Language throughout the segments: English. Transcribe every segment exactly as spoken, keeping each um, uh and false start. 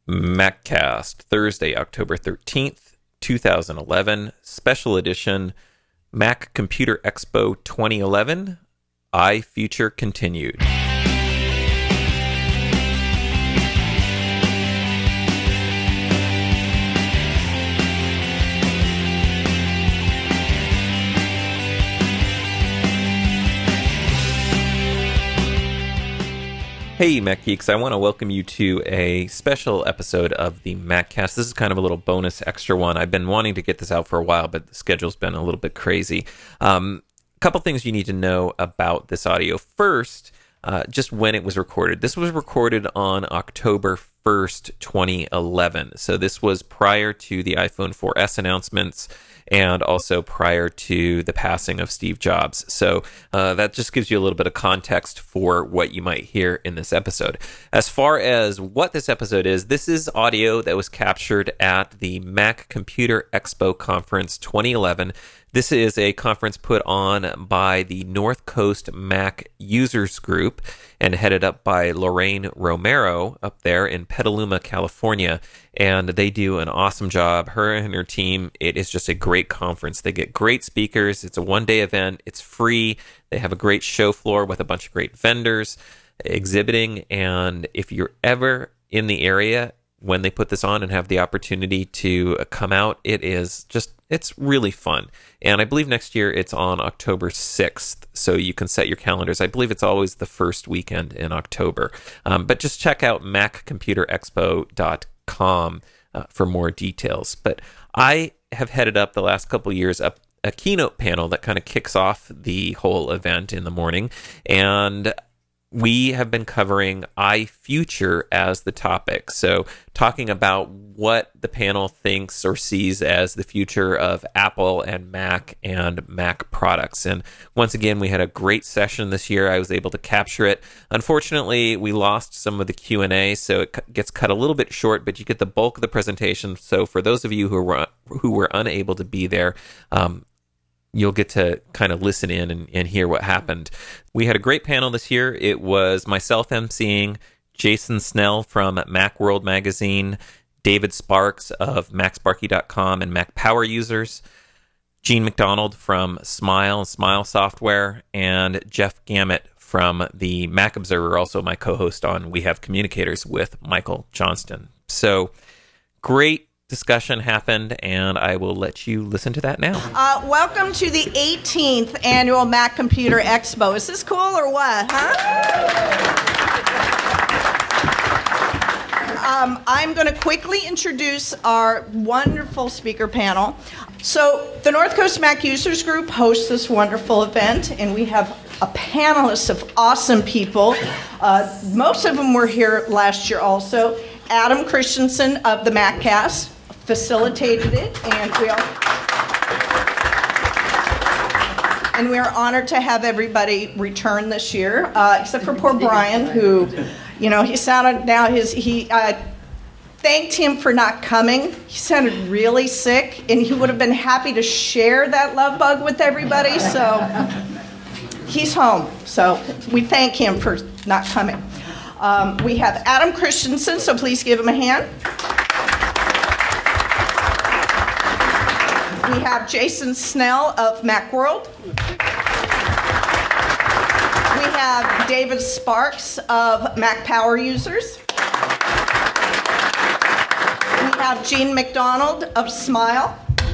MacCast, Thursday, October thirteenth, twenty eleven, special edition, Mac Computer Expo twenty eleven, iFuture Continued. Hey, Mac Geeks, I want to welcome you to a special episode of the MacCast. This is kind of a little bonus extra one. I've been wanting to get this out for a while, but the schedule's been a little bit crazy. Um, a couple things you need to know about this audio. First, uh, just when it was recorded. This was recorded on October first, twenty eleven. So this was prior to the iPhone four S announcements, and also prior to the passing of Steve Jobs. So uh, that just gives you a little bit of context for what you might hear in this episode. As far as what this episode is, this is audio that was captured at the Mac Computer Expo Conference twenty eleven. This is a conference put on by the North Coast Mac Users Group and headed up by Lorraine Romero up there in Petaluma, California. And they do an awesome job. Her and her team, it is just a great conference. They get great speakers. It's a one-day event. It's free. They have a great show floor with a bunch of great vendors exhibiting. And if you're ever in the area when they put this on and have the opportunity to come out, it is just, it's really fun. And I believe next year it's on October sixth, so you can set your calendars. I believe it's always the first weekend in October. Um, but just check out mac computer expo dot com uh, for more details. But I have headed up the last couple of years up a keynote panel that kind of kicks off the whole event in the morning. And we have been covering iFuture as the topic. So talking about what the panel thinks or sees as the future of Apple and Mac and Mac products. And once again, we had a great session this year. I was able to capture it. Unfortunately, we lost some of the Q and A, so it gets cut a little bit short, but you get the bulk of the presentation. So for those of you who were, who were unable to be there, um, you'll get to kind of listen in and, and hear what happened. We had a great panel this year. It was myself emceeing, Jason Snell from Macworld Magazine, David Sparks of Mac Sparky dot com and Mac Power Users, Gene McDonald from Smile and Smile Software, and Jeff Gamet from the Mac Observer, also my co-host on We Have Communicators with Michael Johnston. So great discussion happened, and I will let you listen to that now. Uh, welcome to the eighteenth Annual Mac Computer Expo. Is this cool or what, huh? Um, I'm going to quickly introduce our wonderful speaker panel. So the North Coast Mac Users Group hosts this wonderful event, and we have a panelist of awesome people. Uh, most of them were here last year also. Adam Christensen of the MacCast facilitated it, and we are and we are honored to have everybody return this year, uh, except for poor Brian, who, you know, he sounded now his he uh, thanked him for not coming. He sounded really sick, and he would have been happy to share that love bug with everybody. So he's home. So we thank him for not coming. Um, we have Adam Christensen, so please give him a hand. We have Jason Snell of Macworld. We have David Sparks of Mac Power Users. We have Gene McDonald of Smile.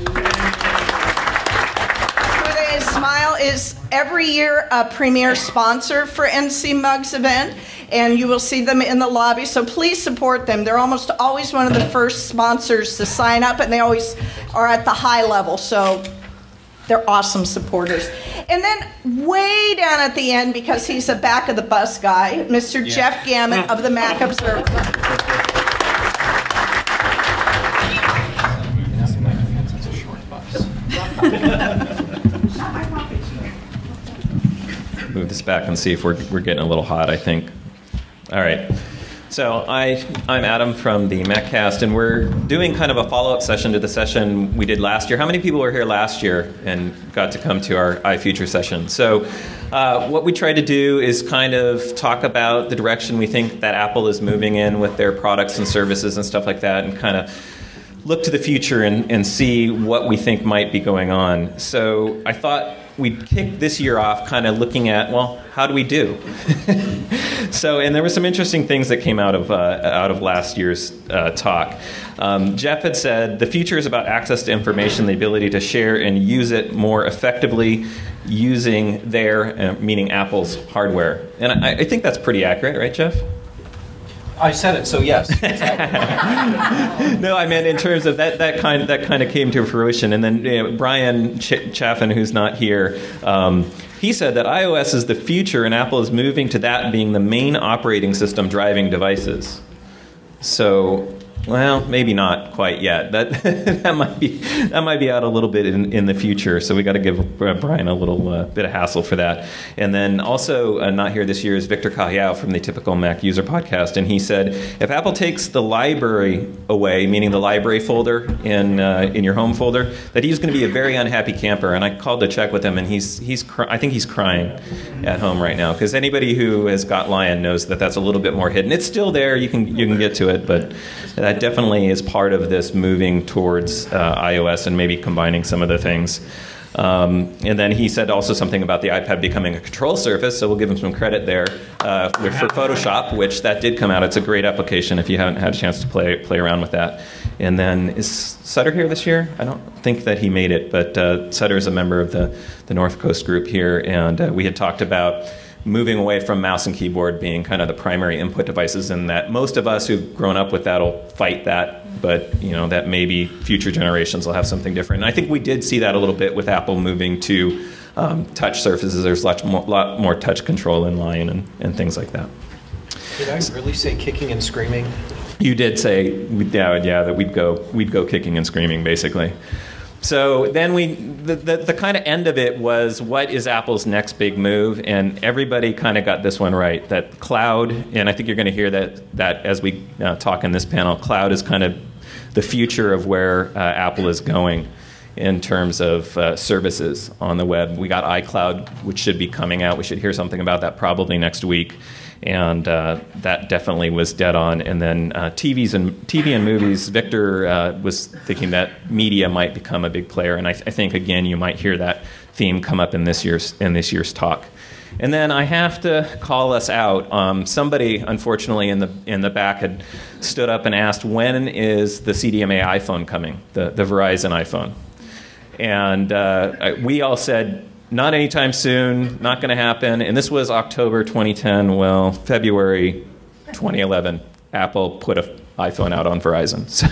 Who is Smile is every year a premier sponsor for N C Mugs event, and you will see them in the lobby, so please support them. They're almost always one of the first sponsors to sign up, and they always are at the high level, so they're awesome supporters. And then way down at the end, because he's the back of the bus guy, Mister Yeah. Jeff Gamet of the Mac Observer. Move this back and see if we're we're getting a little hot, I think. All right. So I, I'm Adam from the MacCast, and we're doing kind of a follow-up session to the session we did last year. How many people were here last year and got to come to our iFuture session? So uh, what we tried to do is kind of talk about the direction we think that Apple is moving in with their products and services and stuff like that, and kind of look to the future and, and see what we think might be going on. So I thought we'd kick this year off kind of looking at, well, how do we do? So, and there were some interesting things that came out of uh, out of last year's uh, talk. Um, Jeff had said the future is about access to information, the ability to share and use it more effectively using their, uh, meaning Apple's hardware. And I, I think that's pretty accurate, right, Jeff? I said it, so yes. No, I meant in terms of that, that kind that kind of came to fruition. And then you know, Brian Ch- Chaffin, who's not here, um, he said that iOS is the future and Apple is moving to that being the main operating system driving devices. So, well, maybe not quite yet. That that might be that might be out a little bit in, in the future. So we got to give Brian a little uh, bit of hassle for that. And then also uh, not here this year is Victor Cajiao from the Typical Mac User Podcast, and he said if Apple takes the library away, meaning the library folder in uh, in your home folder, that he's going to be a very unhappy camper. And I called to check with him, and he's he's cry- I think he's crying at home right now, because anybody who has got Lion knows that that's a little bit more hidden. It's still there. You can you can get to it, but that definitely is part of this moving towards uh, iOS and maybe combining some of the things. Um, and then he said also something about the iPad becoming a control surface, so we'll give him some credit there uh, for Photoshop, which that did come out. It's a great application if you haven't had a chance to play play around with that. And then is Sutter here this year? I don't think that he made it, but uh, Sutter is a member of the, the North Coast group here, and uh, we had talked about moving away from mouse and keyboard being kind of the primary input devices, and that most of us who've grown up with that will fight that, but you know that maybe future generations will have something different. And I think we did see that a little bit with Apple moving to um, touch surfaces. There's a lot more, lot more touch control in Lion and, and things like that. Did I really say kicking and screaming? You did say, yeah, yeah, that we'd go, we'd go kicking and screaming, basically. So then we, the, the, the kind of end of it was, what is Apple's next big move? And everybody kind of got this one right, that cloud, and I think you're going to hear that, that as we uh, talk in this panel, cloud is kind of the future of where uh, Apple is going in terms of uh, services on the web. We got iCloud, which should be coming out. We should hear something about that probably next week. And uh, that definitely was dead on. And then uh, T Vs and T V and movies. Victor uh, was thinking that media might become a big player, and I, th- I think again you might hear that theme come up in this year's in this year's talk. And then I have to call us out. Um, somebody, unfortunately, in the in the back had stood up and asked, "When is the C D M A iPhone coming? The the Verizon iPhone?" And uh, we all said, not anytime soon, not going to happen. And this was October twenty ten. Well, February twenty eleven, Apple put an iPhone out on Verizon. So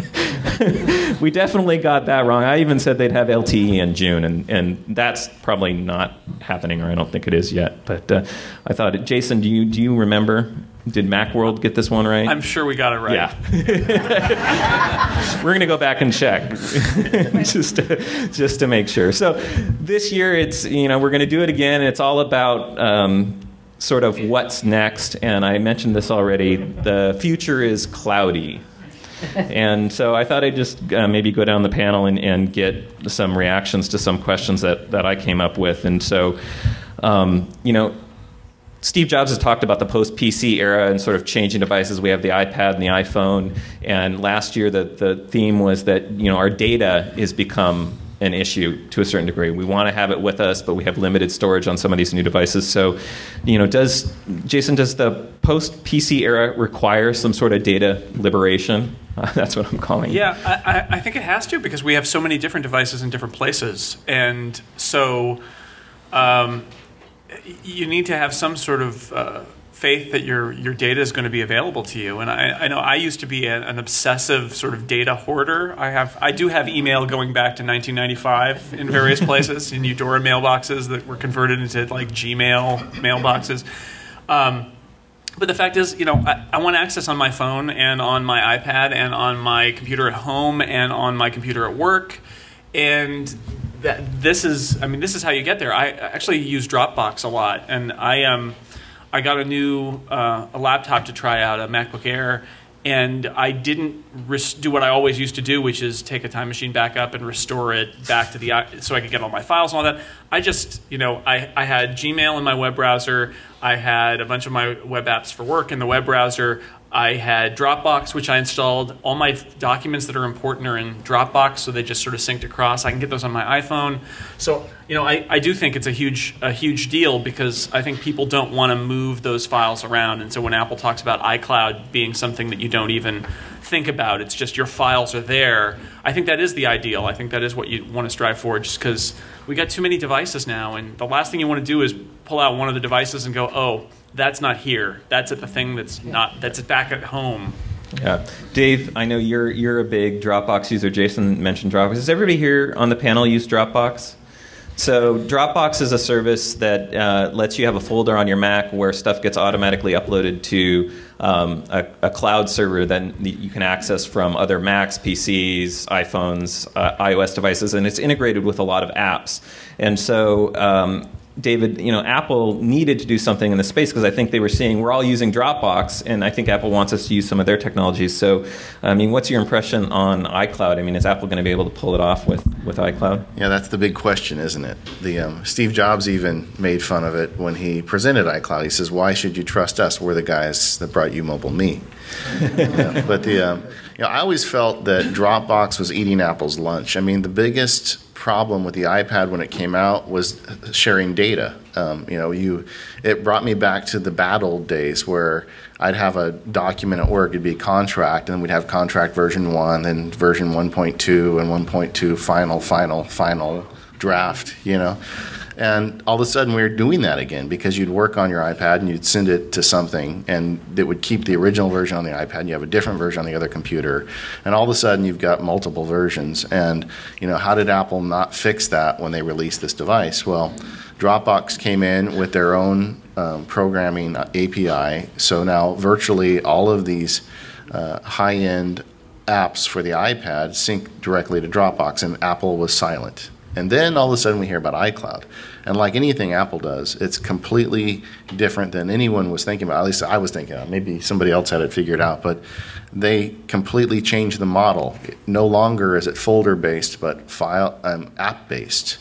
we definitely got that wrong. I even said they'd have L T E in June, and, and that's probably not happening, or I don't think it is yet. But uh, I thought, Jason, do you do you remember? Did Macworld get this one right? I'm sure we got it right. Yeah. We're going to go back and check just to, just to make sure. So this year, it's you know we're going to do it again. It's all about um, sort of what's next. And I mentioned this already. The future is cloudy. And so I thought I'd just uh, maybe go down the panel and, and get some reactions to some questions that, that I came up with. And so, um, you know, Steve Jobs has talked about the post-P C era and sort of changing devices. We have the iPad and the iPhone. And last year, the, the theme was that, you know, our data has become an issue to a certain degree. We want to have it with us, but we have limited storage on some of these new devices. So, you know, does, Jason, does the post-P C era require some sort of data liberation? Uh, that's what I'm calling it. Yeah, I, I think it has to, because we have so many different devices in different places. And so um, you need to have some sort of uh, faith that your your data is going to be available to you. And I, I know I used to be a, an obsessive sort of data hoarder. I have I do have email going back to nineteen ninety-five in various places, in Eudora mailboxes that were converted into like Gmail mailboxes. Um, but the fact is, you know, I, I want access on my phone and on my iPad and on my computer at home and on my computer at work. And that this is, I mean, this is how you get there. I actually use Dropbox a lot, and I um, I I got a new uh, a laptop to try out, a MacBook Air, and I didn't res- do what I always used to do, which is take a time machine back up and restore it back to the so I could get all my files and all that. I just, you know, I, I had Gmail in my web browser. I had a bunch of my web apps for work in the web browser. I had Dropbox, which I installed. All my documents that are important are in Dropbox, so they just sort of synced across. I can get those on my iPhone. So, you know, I, I do think it's a huge a huge deal because I think people don't want to move those files around. And so when Apple talks about iCloud being something that you don't even think about, it's just your files are there, I think that is the ideal. I think that is what you want to strive for, just because we got too many devices now, and the last thing you want to do is pull out one of the devices and go, oh, that's not here. That's at the thing that's not that's back at home. Yeah, Dave, I know you're you're a big Dropbox user. Jason mentioned Dropbox. Does everybody here on the panel use Dropbox? So Dropbox is a service that uh, lets you have a folder on your Mac where stuff gets automatically uploaded to um, a, a cloud server that you can access from other Macs, P Cs, iPhones, uh, iOS devices, and it's integrated with a lot of apps. And so um, David, you know, Apple needed to do something in the space because I think they were seeing we're all using Dropbox, and I think Apple wants us to use some of their technologies. So, I mean, what's your impression on iCloud? I mean, is Apple going to be able to pull it off with, with iCloud? Yeah, that's the big question, isn't it? The um, Steve Jobs even made fun of it when he presented iCloud. He says, "Why should you trust us? We're the guys that brought you Mobile Me." Yeah, but the um, you know, I always felt that Dropbox was eating Apple's lunch. I mean, the biggest problem with the iPad when it came out was sharing data. Um, you know, you it brought me back to the bad old days where I'd have a document at work, it'd be a contract, and we'd have contract version one, then version one point two, and one point two final, final, final draft, you know. And all of a sudden we were doing that again because you'd work on your iPad and you'd send it to something and it would keep the original version on the iPad and you have a different version on the other computer. And all of a sudden you've got multiple versions. And, you know, how did Apple not fix that when they released this device? Well, Dropbox came in with their own um, programming A P I. So now virtually all of these uh, high-end apps for the iPad sync directly to Dropbox, and Apple was silent. And then all of a sudden we hear about iCloud. And like anything Apple does, it's completely different than anyone was thinking about. At least I was thinking about. Maybe somebody else had it figured out. But they completely changed the model. No longer is it folder-based, but file um, app-based.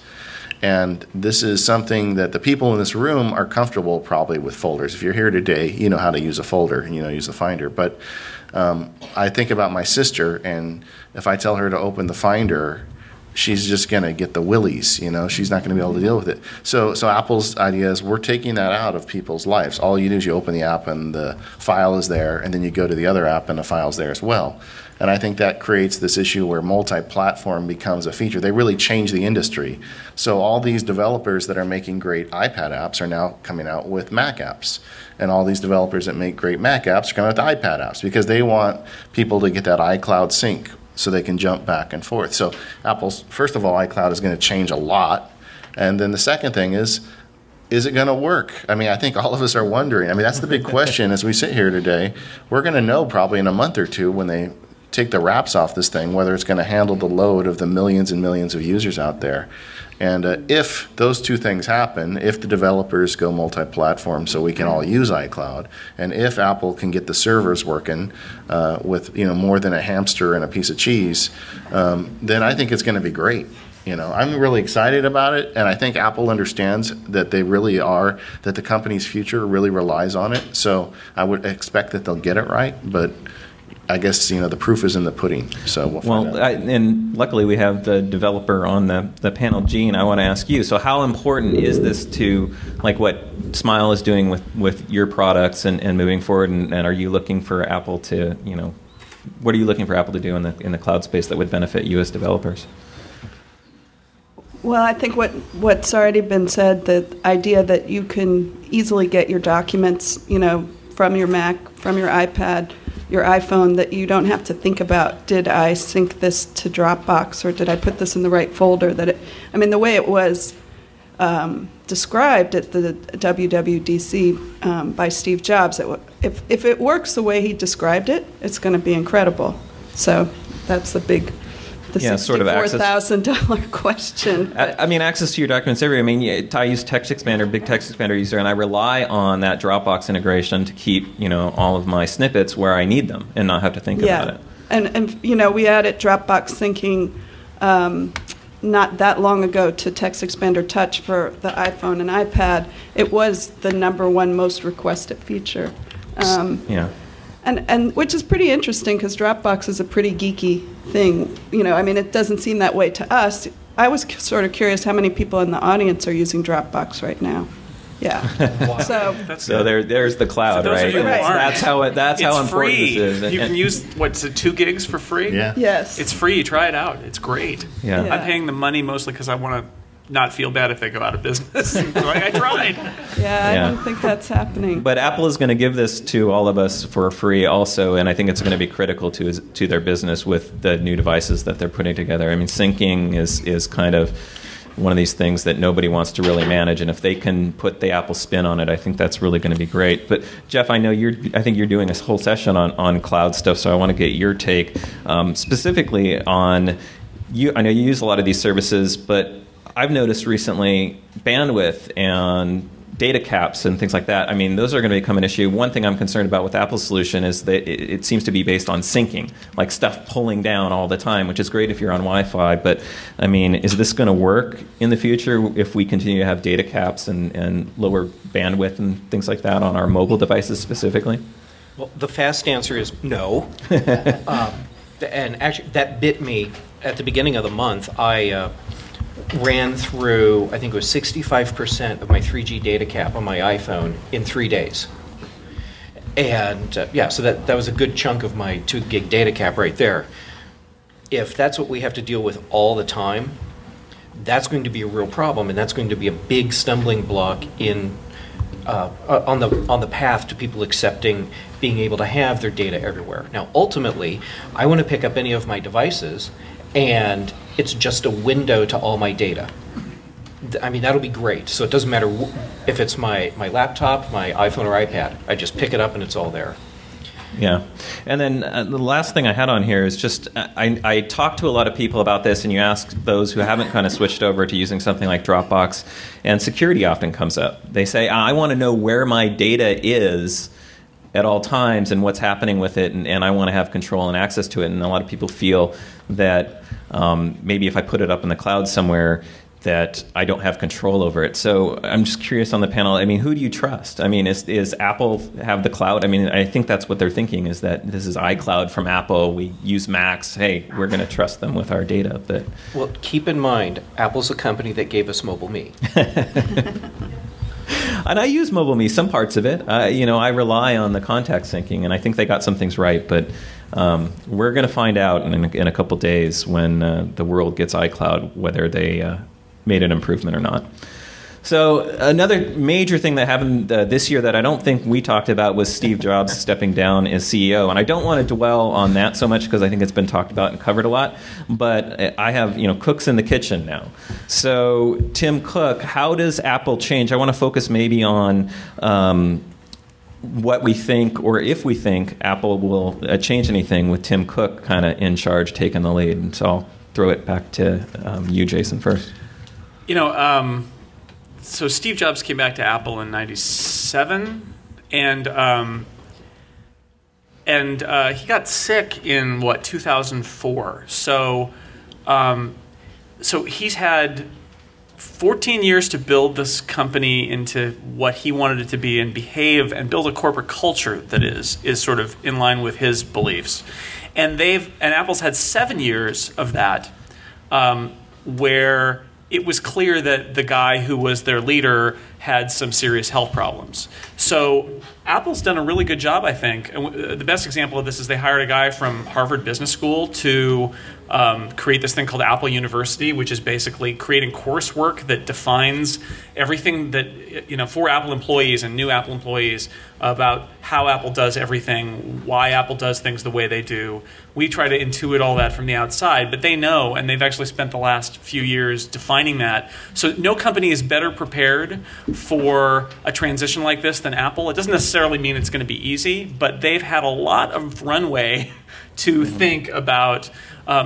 And this is something that the people in this room are comfortable probably with folders. If you're here today, you know how to use a folder and you know use the Finder. But um, I think about my sister, and if I tell her to open the Finder, she's just going to get the willies, you know. She's not going to be able to deal with it. So so Apple's idea is we're taking that out of people's lives. All you do is you open the app and the file is there, and then you go to the other app and the file's there as well. And I think that creates this issue where multi-platform becomes a feature. They really change the industry. So all these developers that are making great iPad apps are now coming out with Mac apps. And all these developers that make great Mac apps are coming out with iPad apps because they want people to get that iCloud sync so they can jump back and forth. So Apple's, first of all, iCloud is going to change a lot. And then the second thing is, is it going to work? I mean, I think all of us are wondering. I mean, that's the big question as we sit here today. We're going to know probably in a month or two when they take the wraps off this thing, whether it's going to handle the load of the millions and millions of users out there. And uh, if those two things happen, if the developers go multi-platform so we can all use iCloud, and if Apple can get the servers working uh, with you know more than a hamster and a piece of cheese, um, then I think it's going to be great. You know, I'm really excited about it, and I think Apple understands that they really are, that the company's future really relies on it. So I would expect that they'll get it right, but I guess, you know, the proof is in the pudding, so we'll find well, out. I, and luckily we have the developer on the, the panel. Gene, I want to ask you, so how important is this to, like, what Smile is doing with, with your products and, and moving forward, and, and are you looking for Apple to, you know, what are you looking for Apple to do in the in the cloud space that would benefit you as developers? Well, I think what, what's already been said, the idea that you can easily get your documents, you know, from your Mac, from your iPad, your iPhone, that you don't have to think about, did I sync this to Dropbox or did I put this in the right folder? That it, I mean, the way it was um, described at the W W D C um, by Steve Jobs, it, if, if it works the way he described it, it's going to be incredible. So that's the big the Yeah, sort of sixty-four access- thousand dollars question. I, I mean, access to your documents everywhere. I mean, yeah, I use Text Expander, big Text Expander user, and I rely on that Dropbox integration to keep, you know, all of my snippets where I need them and not have to think Yeah. about it. And, and, you know, we added Dropbox syncing um, not that long ago to Text Expander Touch for the iPhone and iPad. It was the number one most requested feature. Um, Yeah. And, and which is pretty interesting because Dropbox is a pretty geeky thing. You know, I mean, it doesn't seem that way to us. I was c- sort of curious how many people in the audience are using Dropbox right now. Yeah. So That's So there, there's the cloud, For those right? of you who That's, aren't, that's how it, that's it's how important free. this is. You can use what's it, two gigs for free. Yeah. yes. It's free. Try it out. It's great. Yeah. Yeah. I'm paying the money mostly because I want to not feel bad if they go out of business. Like, I tried. yeah, I Yeah. don't think that's happening. But Apple is going to give this to all of us for free also, and I think it's going to be critical to his, to their business with the new devices that they're putting together. I mean, syncing is, is kind of one of these things that nobody wants to really manage, and if they can put the Apple spin on it, I think that's really going to be great. But Jeff, I know you're, I think you're doing a whole session on, on cloud stuff, so I want to get your take um, specifically on, you. I know you use a lot of these services, but I've noticed recently bandwidth and data caps and things like that. I mean, those are going to become an issue. One thing I'm concerned about with Apple's solution is that it, it seems to be based on syncing, like stuff pulling down all the time, which is great if you're on Wi-Fi. But, I mean, is this going to work in the future if we continue to have data caps and, and lower bandwidth and things like that on our mobile devices specifically? Well, the fast answer is no. um, and actually, that bit me at the beginning of the month. I uh, ran through, I think it was sixty-five percent of my three G data cap on my iPhone in three days. And uh, yeah, so that, that was a good chunk of my two gig data cap right there. If that's what we have to deal with all the time, that's going to be a real problem, and that's going to be a big stumbling block in uh, uh, on the on the path to people accepting being able to have their data everywhere. Now, ultimately, I want to pick up any of my devices, and it's just a window to all my data. Th- I mean, that'll be great. So it doesn't matter wh- if it's my, my laptop, my iPhone, or iPad. I just pick it up, and it's all there. Yeah. And then uh, the last thing I had on here is just I, I talked to a lot of people about this, and you ask those who haven't kind of switched over to using something like Dropbox, and security often comes up. They say, I want to know where my data is at all times and what's happening with it, and, and I want to have control and access to it. And a lot of people feel that um, maybe if I put it up in the cloud somewhere, that I don't have control over it. So I'm just curious on the panel, I mean, who do you trust? I mean, is, is Apple have the cloud? I mean, I think that's what they're thinking, is that this is iCloud from Apple. We use Macs. Hey, we're going to trust them with our data. But Well, keep in mind, Apple's a company that gave us MobileMe. And I use MobileMe, some parts of it. Uh, you know, I rely on the contact syncing, and I think they got some things right. But um, we're going to find out in, in a couple days when uh, the world gets iCloud whether they uh, made an improvement or not. So another major thing that happened uh, this year that I don't think we talked about was Steve Jobs stepping down as C E O. And I don't want to dwell on that so much because I think it's been talked about and covered a lot. But I have, you know, cooks in the kitchen now. So Tim Cook, how does Apple change? I want to focus maybe on um, what we think, or if we think Apple will uh, change anything with Tim Cook kind of in charge, taking the lead. And so I'll throw it back to um, you, Jason, first. You know, um, so Steve Jobs came back to Apple in ninety-seven, and um, and uh, he got sick in what two thousand four. So, um, so he's had fourteen years to build this company into what he wanted it to be and behave and build a corporate culture that is is sort of in line with his beliefs. And they've and Apple's had seven years of that, um, where it was clear that the guy who was their leader had some serious health problems. So Apple's done a really good job, I think. And w- the best example of this is they hired a guy from Harvard Business School to um, create this thing called Apple University, which is basically creating coursework that defines everything that, you know, for Apple employees and new Apple employees about how Apple does everything, why Apple does things the way they do. We try to intuit all that from the outside, but they know, and they've actually spent the last few years defining that. So no company is better prepared for a transition like this than Apple. It doesn't necessarily mean it's going to be easy, but they've had a lot of runway to think about um,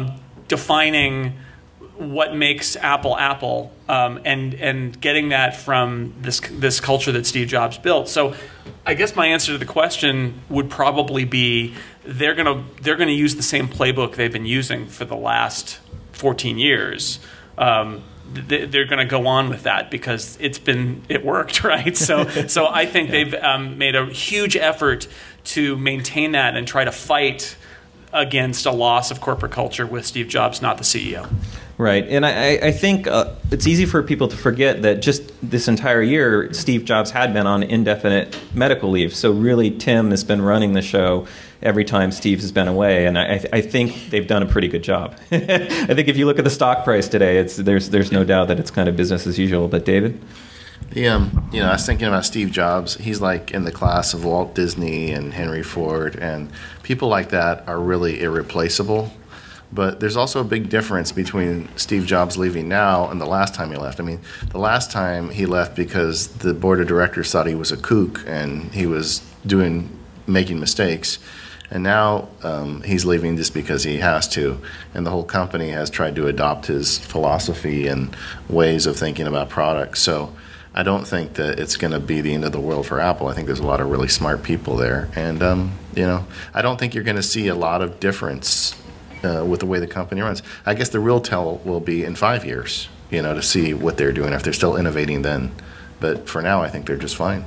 defining what makes Apple Apple, um, and and getting that from this this culture that Steve Jobs built. So, I guess my answer to the question would probably be they're gonna they're gonna use the same playbook they've been using for the last fourteen years. Um, they, they're going to go on with that because it's been it worked, right? So so I think they've um, made a huge effort to maintain that and try to fight against a loss of corporate culture with Steve Jobs not the C E O. Right, and I, I think uh, it's easy for people to forget that just this entire year, Steve Jobs had been on indefinite medical leave. So really, Tim has been running the show every time Steve has been away, and I, I think they've done a pretty good job. I think if you look at the stock price today, it's there's there's no doubt that it's kind of business as usual. But David? The, um, you know, I was thinking about Steve Jobs. He's like in the class of Walt Disney and Henry Ford, and people like that are really irreplaceable. But there's also a big difference between Steve Jobs leaving now and the last time he left. I mean, the last time he left because the board of directors thought he was a kook and he was doing making mistakes. And now um, he's leaving just because he has to. And the whole company has tried to adopt his philosophy and ways of thinking about products. So I don't think that it's going to be the end of the world for Apple. I think there's a lot of really smart people there. And, um, you know, I don't think you're going to see a lot of difference uh, with the way the company runs. I guess the real tell will be in five years, you know, to see what they're doing, if they're still innovating then. But for now, I think they're just fine.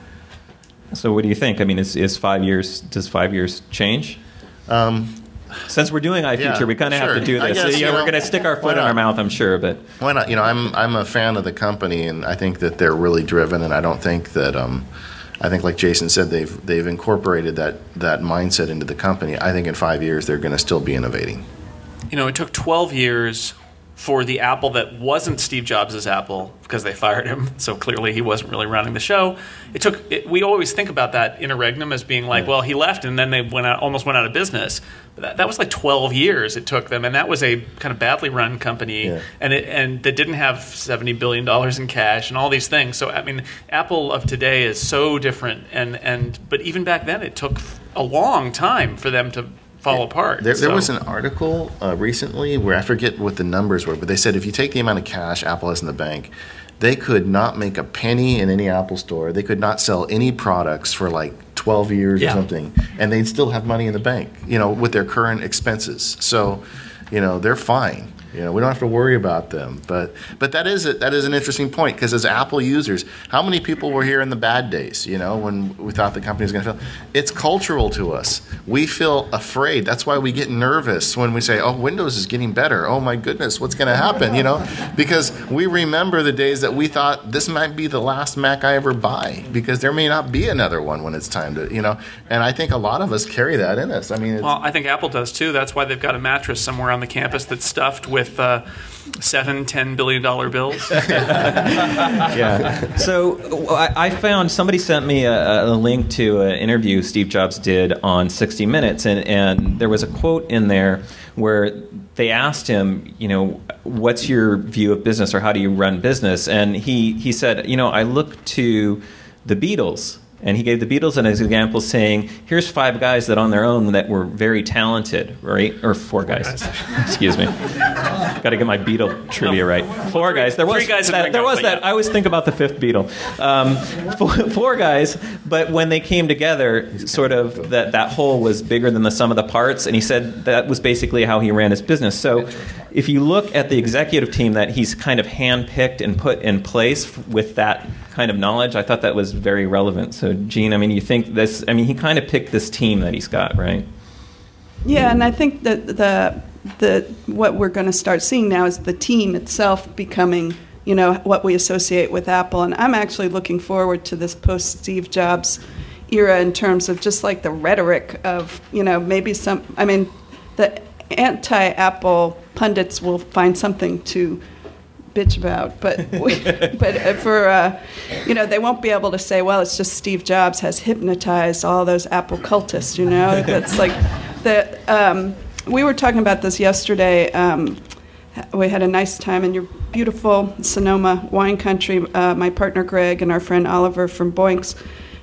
So what do you think? I mean, is, is five years, does five years change? Um, Since we're doing iFuture, yeah, we kind of sure. have to do I this. guess, So, yeah, you we're know, going to stick our foot in our mouth, I'm sure. But why not? You know, I'm I'm a fan of the company, and I think that they're really driven. And I don't think that um, I think like Jason said, they've they've incorporated that that mindset into the company. I think in five years they're going to still be innovating. You know, it took twelve years for the Apple that wasn't Steve Jobs' Apple, because they fired him, so clearly he wasn't really running the show. It took. It, we always think about that interregnum as being like, yeah. well, he left and then they went out, almost went out of business. But that, that was like twelve years it took them, and that was a kind of badly run company, yeah. and it, and that didn't have seventy billion dollars in cash and all these things. So I mean, Apple of today is so different, and and but even back then it took a long time for them to fall apart. There, there so. was an article uh, recently where I forget what the numbers were, but they said if you take the amount of cash Apple has in the bank, they could not make a penny in any Apple store. They could not sell any products for like twelve years yeah. or something, and they'd still have money in the bank, you know, with their current expenses. So, you know, they're fine. You know, we don't have to worry about them. But but that is a, that is an interesting point, because as Apple users, how many people were here in the bad days, you know, when we thought the company was going to fail? It's cultural to us. We feel afraid. That's why we get nervous when we say, oh, Windows is getting better. Oh, my goodness, what's going to happen, you know? Because we remember the days that we thought this might be the last Mac I ever buy, because there may not be another one when it's time to, you know. And I think a lot of us carry that in us. I mean, it's, well, I think Apple does, too. That's why they've got a mattress somewhere on the campus that's stuffed with with uh, seven, ten billion dollar bills. yeah. So I, I found somebody sent me a, a link to an interview Steve Jobs did on sixty minutes, and, and there was a quote in there where they asked him, you know, what's your view of business, or how do you run business? And he he said, you know, I look to the Beatles. And he gave the Beatles an example, saying, here's five guys that on their own that were very talented, right? Or four guys. Excuse me. Got to get my Beatle trivia right. Four guys. There was Three guys that. There was that. I always think about the fifth Beatle. Um, four, four guys, but when they came together, sort of that, that whole was bigger than the sum of the parts. And he said that was basically how he ran his business. So if you look at the executive team that he's kind of handpicked and put in place with that kind of knowledge, I thought that was very relevant. So, Gene, I mean, you think this, I mean, he kind of picked this team that he's got, right? Yeah, and I think that the, the what we're going to start seeing now is the team itself becoming, you know, what we associate with Apple. And I'm actually looking forward to this post-Steve Jobs era in terms of just like the rhetoric of, you know, maybe some, I mean, the anti-Apple pundits will find something to bitch about, but we, but for uh, you know, they won't be able to say, well, it's just Steve Jobs has hypnotized all those Apple cultists. You know, that's like the. Um, we were talking about this yesterday. Um, we had a nice time in your beautiful Sonoma wine country. Uh, my partner Greg and our friend Oliver from Boinks,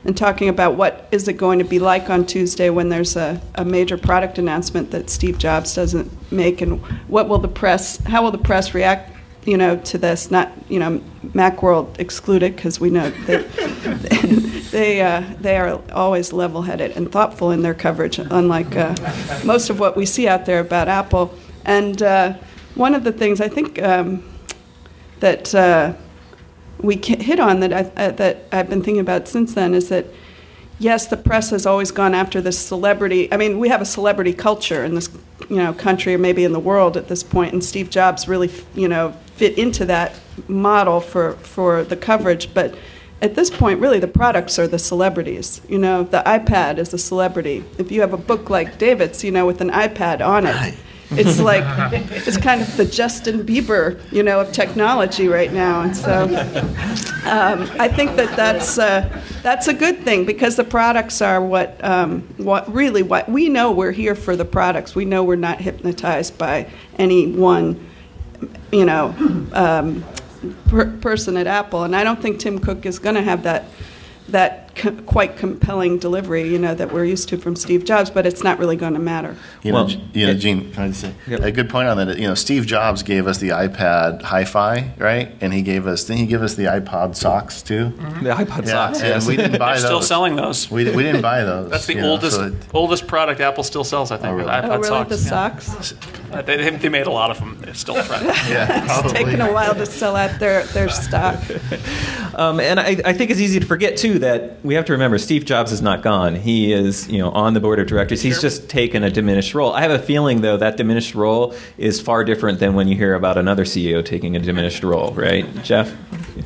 and talking about what is it going to be like on Tuesday when there's a, a major product announcement that Steve Jobs doesn't make, and what will the press, how will the press react, you know, to this? Not, you know, Macworld excluded, because we know that they uh, they are always level-headed and thoughtful in their coverage, unlike uh, most of what we see out there about Apple. And uh, one of the things I think um, that uh, we hit on that I, uh, that I've been thinking about since then is that, yes, the press has always gone after this celebrity. I mean, we have a celebrity culture in this, you know, country or maybe in the world at this point, and Steve Jobs really, you know, fit into that model for, for the coverage. But at this point, really, the products are the celebrities. You know, the iPad is a celebrity. If you have a book like David's, you know, with an iPad on it, it's like, it's kind of the Justin Bieber, you know, of technology right now. And so um, I think that that's, uh, that's a good thing, because the products are what, um, what really, what we know we're here for the products. We know we're not hypnotized by any one, you know, um, per- person at Apple. And I don't think Tim Cook is going to have that that co- quite compelling delivery, you know, that we're used to from Steve Jobs, but it's not really going to matter. You know, Well, G- you know, it- Gene, can I just say Yep. a good point on that? You know, Steve Jobs gave us the iPad Hi-Fi, right? And he gave us, didn't he give us the iPod socks too? The iPod Yeah, socks, and yes. we didn't buy They're those. still selling those. We, we didn't buy those. That's the you know, oldest so it- oldest product Apple still sells, I think. Oh, really? the iPod Oh, really? socks. The yeah. socks? Uh, they, they they made a lot of them. They're still friends. yeah, It's probably. taken a while to sell out their, their stock. Um, and I, I think it's easy to forget too that we have to remember Steve Jobs is not gone. He is, you know, on the board of directors. He's just taken a diminished role. I have a feeling though that diminished role is far different than when you hear about another C E O taking a diminished role, right, Jeff?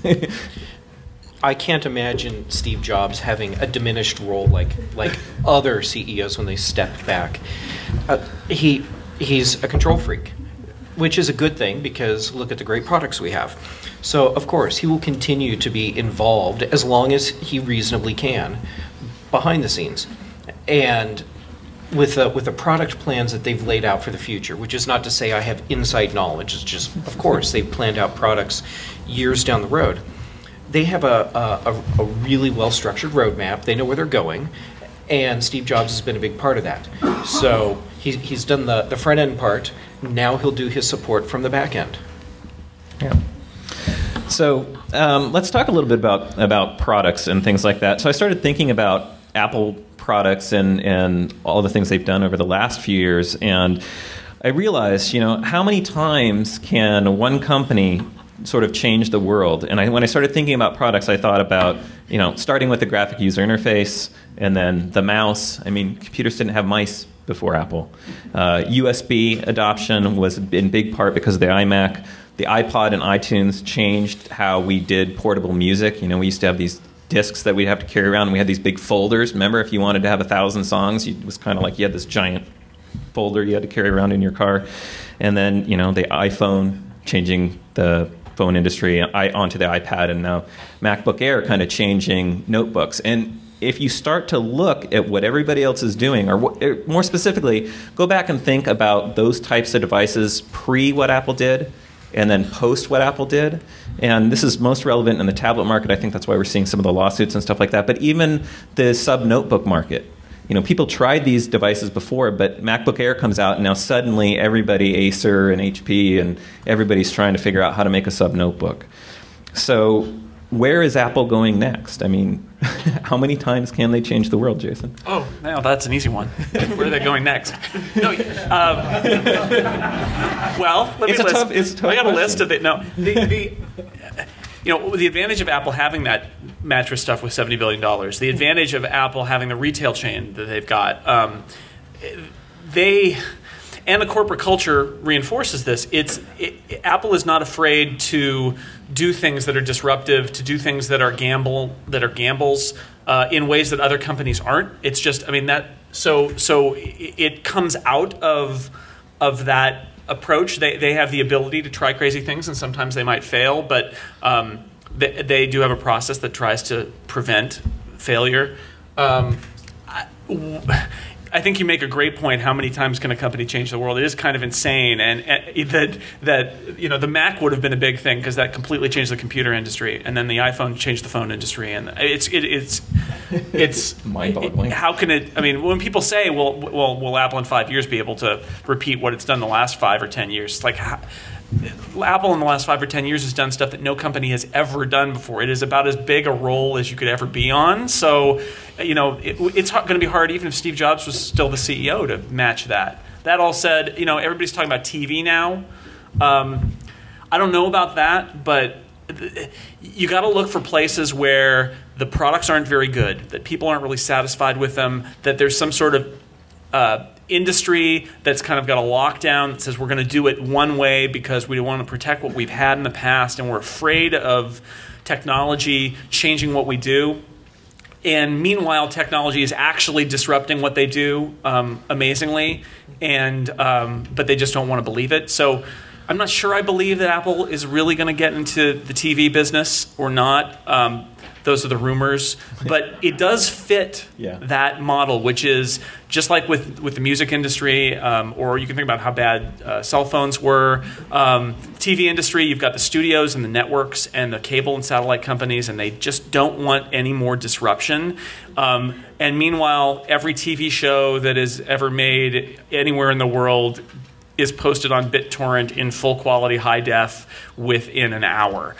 I can't imagine Steve Jobs having a diminished role like like other C E Os when they stepped back. Uh, he he's a control freak, which is a good thing because look at the great products we have. So of course he will continue to be involved as long as he reasonably can behind the scenes, and with the, with the product plans that they've laid out for the future, which is not to say I have inside knowledge. It's just of course they've planned out products years down the road. They have a, a, a really well-structured roadmap. They know where they're going, and Steve Jobs has been a big part of that. So he's, he's done the, the front-end part. Now he'll do his support from the back end. Yeah. So um, let's talk a little bit about, about products and things like that. So I started thinking about Apple products and, and all the things they've done over the last few years, and I realized, you know, how many times can one company sort of change the world? And I, when I started thinking about products, I thought about, you know, starting with the graphic user interface and then the mouse. I mean, computers didn't have mice before Apple. Uh, U S B adoption was in big part because of the iMac. The iPod and iTunes changed how we did portable music. You know, we used to have these discs that we'd have to carry around, and we had these big folders. Remember, if you wanted to have a thousand songs, you, it was kind of like you had this giant folder you had to carry around in your car. And then, you know, the iPhone changing the phone industry I, onto the iPad, and now MacBook Air kind of changing notebooks. And if you start to look at what everybody else is doing, or what, more specifically, go back and think about those types of devices pre what Apple did and then post what Apple did. And this is most relevant in the tablet market. I think that's why we're seeing some of the lawsuits and stuff like that. But even the sub-notebook market. You know, people tried these devices before, but MacBook Air comes out, and now suddenly everybody, Acer and H P, and everybody's trying to figure out how to make a sub-notebook. So where is Apple going next? I mean, how many times can they change the world, Jason? Oh, now that's an easy one. Where are they going next? No, um, well, let It's me a list. tough- it's a tough I got a question. list of it. No, the, the you know the advantage of Apple having that mattress stuff with seventy billion dollars, the advantage of Apple having the retail chain that they've got, um, they. And the corporate culture reinforces this. It's it, Apple is not afraid to do things that are disruptive, to do things that are gamble that are gambles uh, in ways that other companies aren't. It's just, I mean, that so so it, it comes out of of that approach. They they have the ability to try crazy things, and sometimes they might fail, but um, they, they do have a process that tries to prevent failure. Um, I, I think you make a great point. How many times can a company change the world? It is kind of insane, and, and that that you know the Mac would have been a big thing because that completely changed the computer industry, and then the iPhone changed the phone industry, and it's it, it's it's mind-boggling. How can it? I mean, when people say, "Well, well, will Apple in five years be able to repeat what it's done the last five or ten years?" It's like. How, Apple in the last five or ten years has done stuff that no company has ever done before. It is about as big a role as you could ever be on. So, you know, it, it's going to be hard, even if Steve Jobs was still the C E O, to match that. That all said, you know, everybody's talking about T V now. Um, I don't know about that, but you got to look for places where the products aren't very good, that people aren't really satisfied with them, that there's some sort of uh, industry that's kind of got a lockdown that says we're going to do it one way because we want to protect what we've had in the past, and we're afraid of technology changing what we do. And meanwhile, technology is actually disrupting what they do um, amazingly, and um, but they just don't want to believe it. So I'm not sure I believe that Apple is really going to get into the T V business or not. Um, Those are the rumors. But it does fit yeah. that model, which is just like with, with the music industry, um, or you can think about how bad uh, cell phones were. Um, T V industry, you've got the studios and the networks and the cable and satellite companies, and they just don't want any more disruption. Um, and meanwhile, every T V show that is ever made anywhere in the world is posted on BitTorrent in full quality high def within an hour.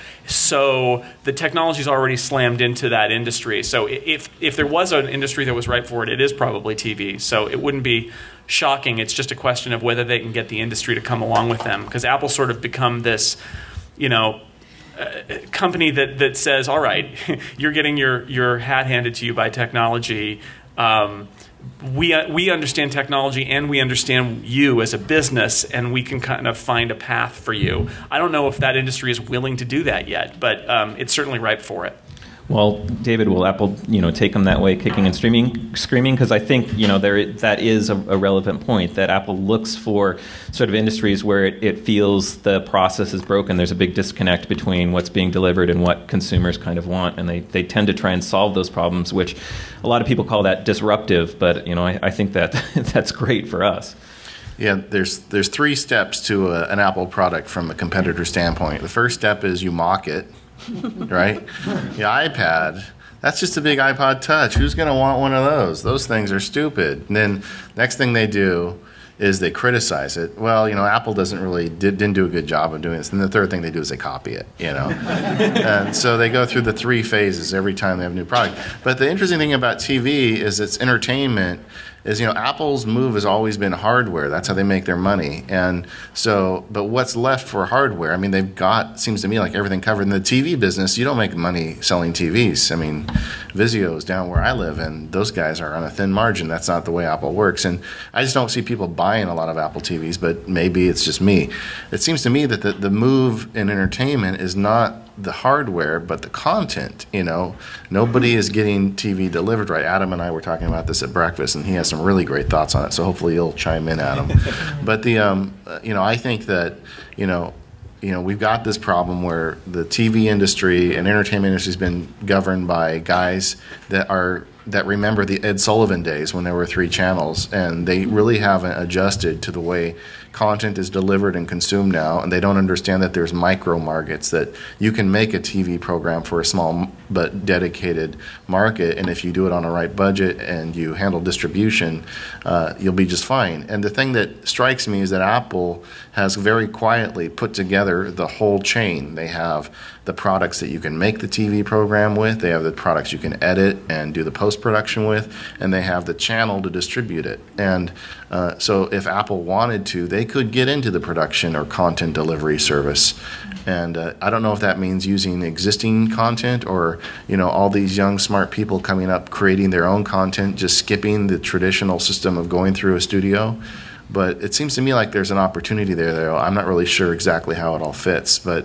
So the technology's already slammed into that industry. So if if there was an industry that was right for it, it is probably T V. So it wouldn't be shocking. It's just a question of whether they can get the industry to come along with them. Because Apple's sort of become this, you know, uh, company that, that says, all right, you're getting your, your hat handed to you by technology. Um, We uh, we understand technology and we understand you as a business, and we can kind of find a path for you. I don't know if that industry is willing to do that yet, but um, it's certainly ripe for it. Well, David, will Apple, you know, take them that way, kicking and streaming, screaming? Because I think, you know, there that is a, a relevant point, that Apple looks for sort of industries where it, it feels the process is broken. There's a big disconnect between what's being delivered and what consumers kind of want, and they, they tend to try and solve those problems, which a lot of people call that disruptive. But, you know, I, I think that that's great for us. Yeah, there's there's three steps to a, an Apple product from a competitor standpoint. The first step is you mock it. Right? The iPad, that's just a big iPod Touch. Who's going to want one of those? Those things are stupid. And then next thing they do is they criticize it. Well, you know, Apple doesn't really did, didn't do a good job of doing this. And the third thing they do is they copy it, you know. And so they go through the three phases every time they have a new product. But the interesting thing about T V is it's entertainment. Is, you know, Apple's move has always been hardware. That's how they make their money. And so, but what's left for hardware? I mean, they've got, seems to me like everything covered. In the T V business, you don't make money selling T Vs. I mean, Vizio's down where I live, and those guys are on a thin margin. That's not the way Apple works. And I just don't see people buying a lot of Apple T Vs, but maybe it's just me. It seems to me that the, the move in entertainment is not the hardware, but the content. You know, nobody is getting T V delivered right. Adam and I were talking about this at breakfast, and he has some really great thoughts on it. So hopefully you'll chime in, Adam. But the, um, you know, I think that, you know, you know, we've got this problem where the T V industry and entertainment industry has been governed by guys that are that remember the Ed Sullivan days when there were three channels, and they really haven't adjusted to the way content is delivered and consumed now, and they don't understand that there's micro markets, that you can make a T V program for a small but dedicated market, and if you do it on a right budget and you handle distribution, uh, you'll be just fine. And the thing that strikes me is that Apple has very quietly put together the whole chain. They have the products that you can make the T V program with, they have the products you can edit and do the post-production with, and they have the channel to distribute it. And uh, so if Apple wanted to, they could get into the production or content delivery service. And uh, I don't know if that means using existing content or, you know, all these young smart people coming up creating their own content, just skipping the traditional system of going through a studio. But it seems to me like there's an opportunity there, though. I'm not really sure exactly how it all fits. But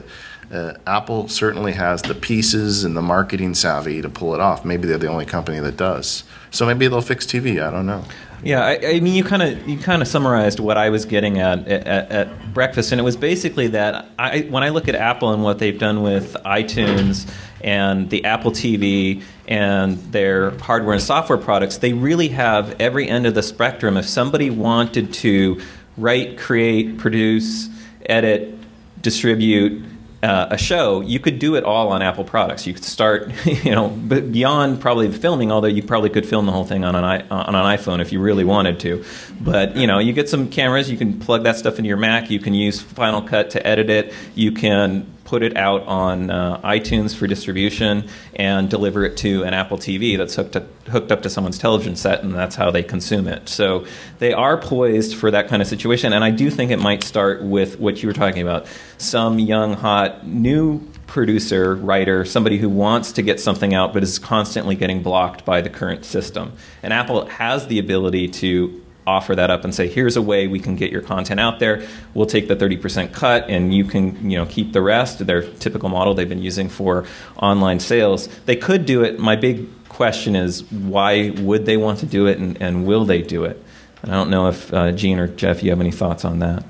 Uh, Apple certainly has the pieces and the marketing savvy to pull it off. Maybe they're the only company that does. So maybe they'll fix T V. I don't know. Yeah, I, I mean, you kind of you kind of summarized what I was getting at, at at breakfast, and it was basically that I, when I look at Apple and what they've done with iTunes and the Apple T V and their hardware and software products, they really have every end of the spectrum. If somebody wanted to write, create, produce, edit, distribute uh, a show, you could do it all on Apple products. You could start, you know, beyond probably filming, although you probably could film the whole thing on an i on an iPhone if you really wanted to. But you know, you get some cameras, you can plug that stuff into your Mac. You can use Final Cut to edit it. You can put it out on uh, iTunes for distribution and deliver it to an Apple T V that's hooked up, hooked up to someone's television set, and that's how they consume it. So they are poised for that kind of situation, and I do think it might start with what you were talking about. Some young, hot, new producer, writer, somebody who wants to get something out but is constantly getting blocked by the current system. And Apple has the ability to offer that up and say, here's a way we can get your content out there. We'll take the thirty percent cut and you can, you know, keep the rest. Their typical model they've been using for online sales. They could do it. My big question is, why would they want to do it, and, and will they do it? And I don't know if uh, Gene or Jeff, you have any thoughts on that.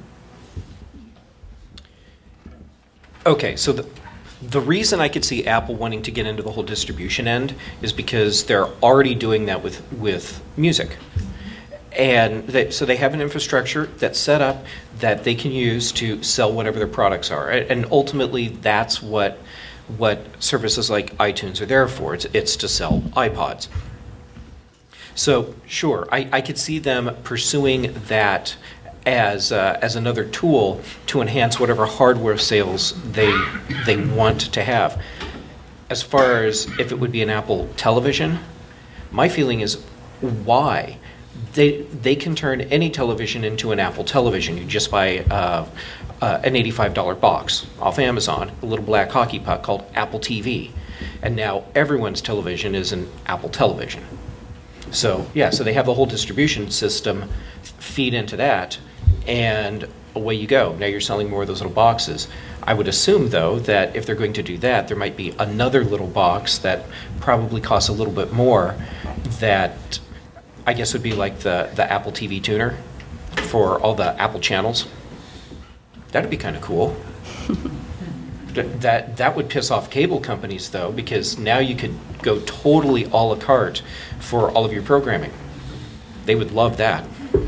Okay, so the, the reason I could see Apple wanting to get into the whole distribution end is because they're already doing that with, with music. And they, so they have an infrastructure that's set up that they can use to sell whatever their products are. And ultimately, that's what what services like iTunes are there for. It's, it's to sell iPods. So sure, I, I could see them pursuing that as uh, as another tool to enhance whatever hardware sales they they want to have. As far as if it would be an Apple television, my feeling is, why? They they can turn any television into an Apple television. You just buy uh, uh, an eighty-five dollar box off Amazon, a little black hockey puck called Apple T V, and now everyone's television is an Apple television. So yeah, so they have the whole distribution system feed into that, and away you go. Now you're selling more of those little boxes. I would assume, though, that if they're going to do that, there might be another little box that probably costs a little bit more that I guess would be like the, the Apple T V tuner for all the Apple channels. That'd be kind of cool. that that would piss off cable companies, though, because now you could go totally a la carte for all of your programming. They would love that.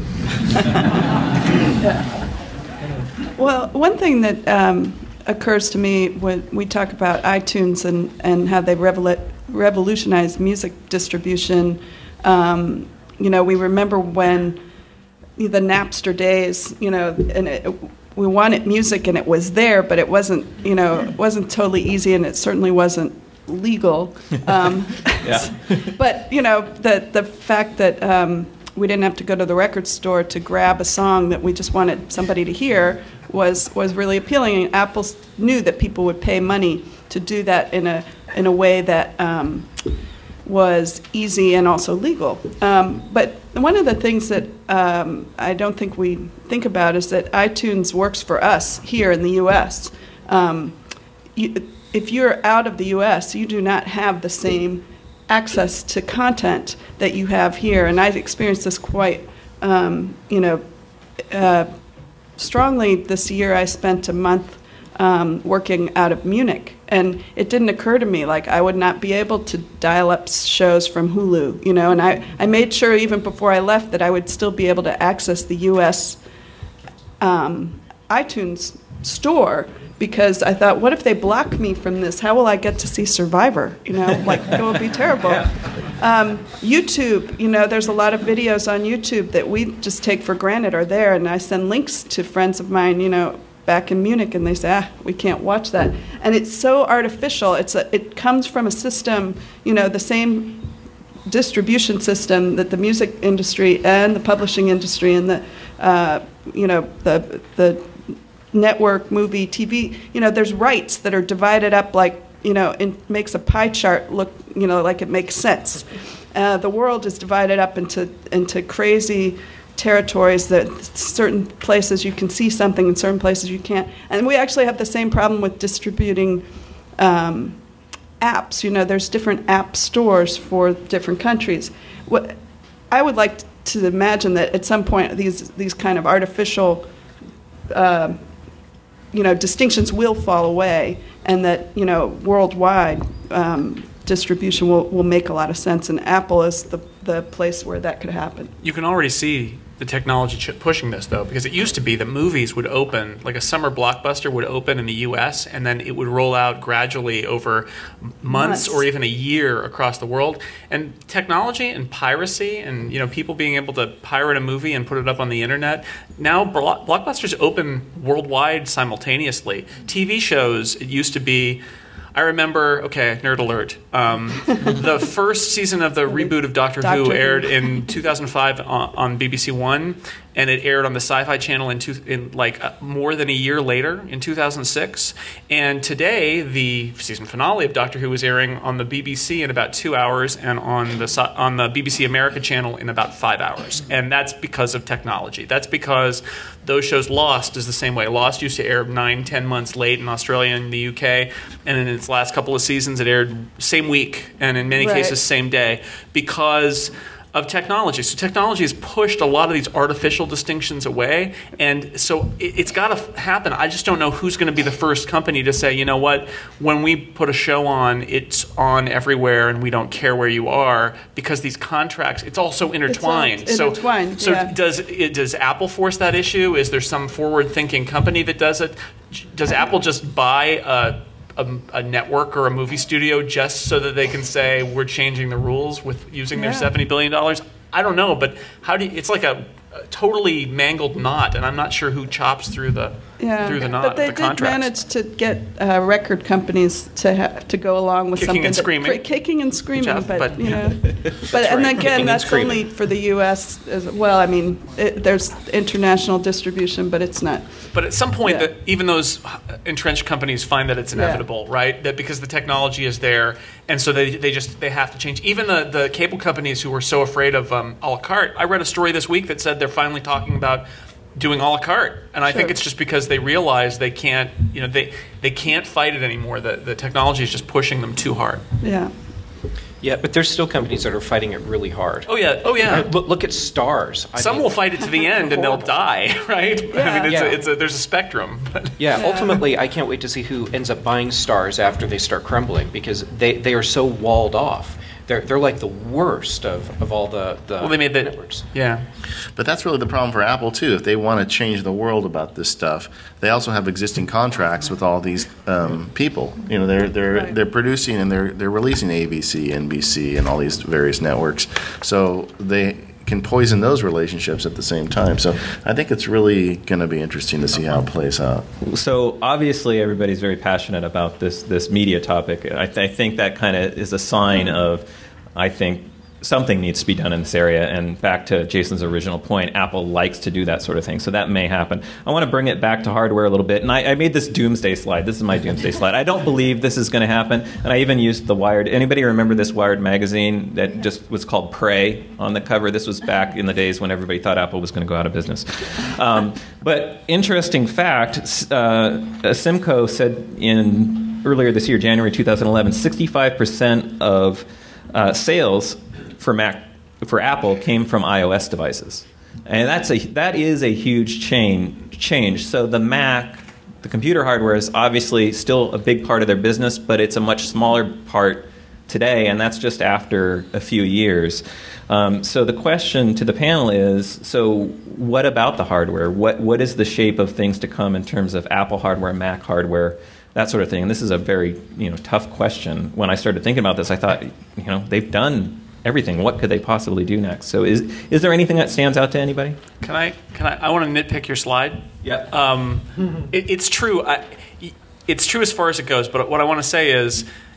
Well, one thing that um, occurs to me when we talk about iTunes and, and how they've revol- revolutionized music distribution, um, you know, we remember when the Napster days, you know, and it, we wanted music and it was there, but it wasn't, you know, it wasn't totally easy, and it certainly wasn't legal. Um, Yeah. but, you know, the, the fact that um, we didn't have to go to the record store to grab a song that we just wanted somebody to hear was, was really appealing. And Apple knew that people would pay money to do that in a in a way that um, was easy and also legal. Um, but one of the things that um, I don't think we think about is that iTunes works for us here in the U S. Um, you, if you're out of the U S, you do not have the same access to content that you have here. And I've experienced this quite, um, you know, uh, strongly this year. I spent a month um, working out of Munich. And it didn't occur to me, like, I would not be able to dial up shows from Hulu, you know, and I, I made sure even before I left that I would still be able to access the U S um, iTunes store, because I thought, what if they block me from this? How will I get to see Survivor? You know, like, it would be terrible. Yeah. Um, YouTube, you know, there's a lot of videos on YouTube that we just take for granted are there, and I send links to friends of mine, you know, back in Munich, and they say, ah, we can't watch that. And it's so artificial. It's a, it comes from a system, you know, the same distribution system that the music industry and the publishing industry and the, uh, you know, the the network, movie, T V, you know, there's rights that are divided up like, you know, it makes a pie chart look, you know, like it makes sense. Uh, the world is divided up into into crazy territories that certain places you can see something and certain places you can't. And we actually have the same problem with distributing um, apps. You know, there's different app stores for different countries. What I would like to imagine that at some point these these kind of artificial uh, you know, distinctions will fall away, and that, you know, worldwide um, distribution will, will make a lot of sense, and Apple is the, the place where that could happen. You can already see the technology ch- pushing this, though, because it used to be that movies would open, like a summer blockbuster would open in the U S, and then it would roll out gradually over months, months. or even a year across the world. And technology and piracy and, you know, people being able to pirate a movie and put it up on the internet, now block- blockbusters open worldwide simultaneously. T V shows, it used to be... I remember, okay, nerd alert. Um, the first season of the reboot of Doctor, Doctor Who aired Who. in two thousand five on, on B B C One, and it aired on the Sci-Fi Channel in, two, in like uh, more than a year later, in two thousand six. And today, the season finale of Doctor Who is airing on the B B C in about two hours, and on the on the B B C America channel in about five hours. And that's because of technology. That's because those shows, Lost is the same way. Lost used to air nine, ten months late in Australia and the U K, and in its last couple of seasons, it aired same week, and in many right. cases, same day, because of technology. So technology has pushed a lot of these artificial distinctions away, and so it, it's got to happen. I just don't know who's going to be the first company to say, you know what, when we put a show on, it's on everywhere, and we don't care where you are, because these contracts, it's all so intertwined. It's all intertwined, so, yeah. so does it, does Apple force that issue? Is there some forward-thinking company that does it? Does Apple just buy a A, a network or a movie studio just so that they can say we're changing the rules with using their yeah. seventy billion dollars? I don't know, but how do you, it's like a, a totally mangled knot, and I'm not sure who chops through the yeah. through the knot. But they the did contracts. manage to get uh, record companies to ha- to go along with Kicking something and that, screaming. cr- kicking and screaming, Jeff, but, but- you know, but and right. Kicking again, and that's screaming. only for the U S as well. I mean, it, there's international distribution, but it's not. But at some point, Yeah. that even those entrenched companies find that it's inevitable, Yeah. right? That because the technology is there, and so they they just they have to change. Even the, the cable companies who were so afraid of um, a la carte. I read a story this week that said they're finally talking about doing a la carte, and I Sure. think it's just because they realize they can't, you know, they they can't fight it anymore. The the technology is just pushing them too hard. Yeah. Yeah, but there's still companies that are fighting it really hard. Oh yeah, oh yeah. Uh, Look, look at Stars. I Some mean, will fight it to the end and they'll die, right? I Yeah. mean, it's, Yeah. a, it's a, there's a spectrum. Yeah, Yeah. ultimately, I can't wait to see who ends up buying Stars after they start crumbling, because they, they are so walled off. They're they're like the worst of, of all the, the Well, they made the networks. Yeah. But that's really the problem for Apple, too. If they want to change the world about this stuff, they also have existing contracts with all these um, people. You know, they're they're Right. they're producing and they're they're releasing A B C, N B C, and all these various networks. So they can poison those relationships at the same time. So I think it's really going to be interesting to see how it plays out. So obviously everybody's very passionate about this this media topic. I, th- I think that kind of is a sign of, I think, something needs to be done in this area. And back to Jason's original point, Apple likes to do that sort of thing. So that may happen. I want to bring it back to hardware a little bit. And I, I made this doomsday slide. This is my doomsday slide. I don't believe this is going to happen. And I even used the Wired. Anybody remember this Wired magazine that just was called Prey on the cover? This was back in the days when everybody thought Apple was going to go out of business. Um, but interesting fact, uh, Simco said in earlier this year, January two thousand eleven, sixty-five percent of uh, sales for Mac for Apple came from iOS devices, and that's a that is a huge chain change. So the Mac, the computer hardware, is obviously still a big part of their business, but it's a much smaller part today, and that's just after a few years. Um, so the question to the panel is: so what about the hardware? What what is the shape of things to come in terms of Apple hardware, Mac hardware, that sort of thing? And this is a very you know tough question. When I started thinking about this, I thought you know they've done everything. What could they possibly do next? So is is there anything that stands out to anybody? Can I? Can I? I want to nitpick your slide. Yeah. Um, it, it's true. I, it's true as far as it goes. But what I want to say is,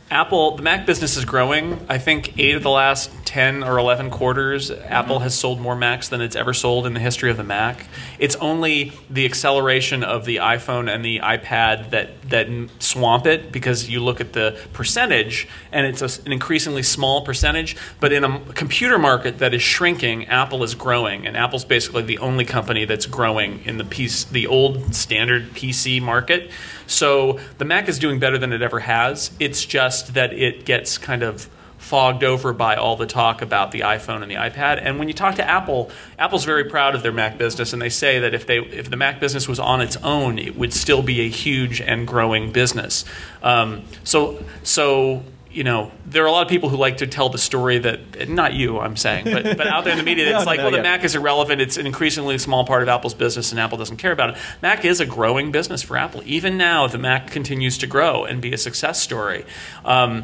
Apple, the Mac business is growing. I think eight of the last ten or eleven quarters, mm-hmm. Apple has sold more Macs than it's ever sold in the history of the Mac. It's only the acceleration of the iPhone and the iPad that that swamp it, because you look at the percentage and it's a, an increasingly small percentage. But in a computer market that is shrinking, Apple is growing, and Apple's basically the only company that's growing in the piece, the old standard P C market. So the Mac is doing better than it ever has. It's just that it gets kind of fogged over by all the talk about the iPhone and the iPad. And when you talk to Apple, Apple's very proud of their Mac business, and they say that if they if the Mac business was on its own, it would still be a huge and growing business. Um, so so. You know, there are a lot of people who like to tell the story that, not you, I'm saying, but, but out there in the media, it's no, like, no, well, yeah. the Mac is irrelevant. It's an increasingly small part of Apple's business, and Apple doesn't care about it. Mac is a growing business for Apple. Even now, the Mac continues to grow and be a success story. Um,